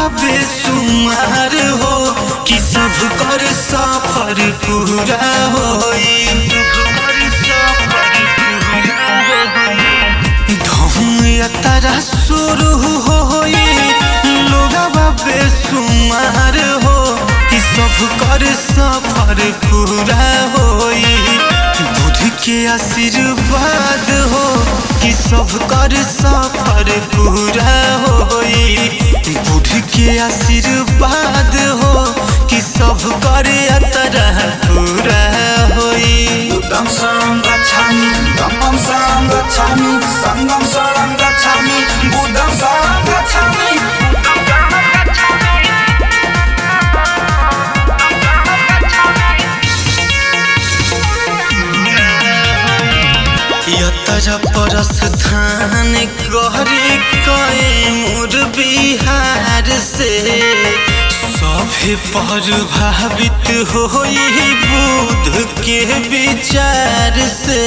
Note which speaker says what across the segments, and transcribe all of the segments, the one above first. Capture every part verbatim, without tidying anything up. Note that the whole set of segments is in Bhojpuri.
Speaker 1: बेसुमार हो कि सब कर सफर पूरा होई। धम यात्रा शुरू होई लोगवा बेसुमार हो कि सब कर सफर पूरा होई। बुध के आशीर्वाद हो कि सब कर सफर पूरा होई। बुध के आशीर्वाद हो कि सब कर यात्रा पूरा होई।
Speaker 2: बुद्धं शरणं गच्छामि धम्मं शरणं गच्छामि संघं शरणं गच्छामि बुद्धं शरणं गच्छामि।
Speaker 1: यात्रा प्रस्थान करे कैमूर बिहार से सभे प्रभावित होई बुध के विचार से।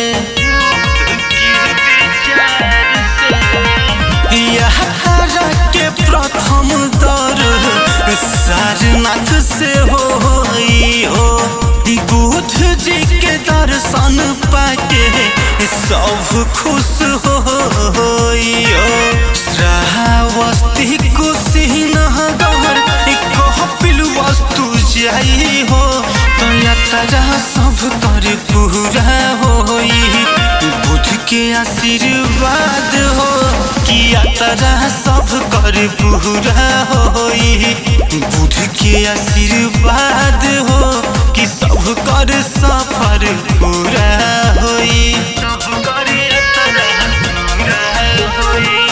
Speaker 1: यात्रा के प्रथम दौर सारनाथ से होई हो। बुध जी के दर्शन पाके सब खुश होई हो। श्रावस्ती कुशीनगर कपिल वस्तु जाई हो तो यात्रा सब कर पूरा होई। बुध के आशीर्वाद हो कि यात्रा सब कर पूरा होई। बुध के आशीर्वाद हो कि सब कर सफर पूरा होई। सब कर यात्रा पूरा होई,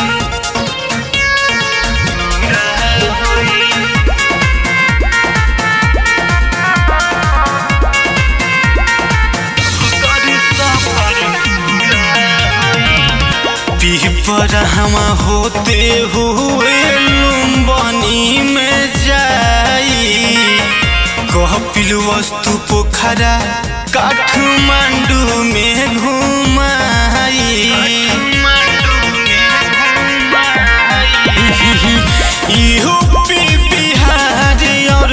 Speaker 1: पूरा होई। पिपरहमा होते हुए लुम्बनी में जाई। कपिल वस्तु पोखरा काठमांडू में घुमाई। इहो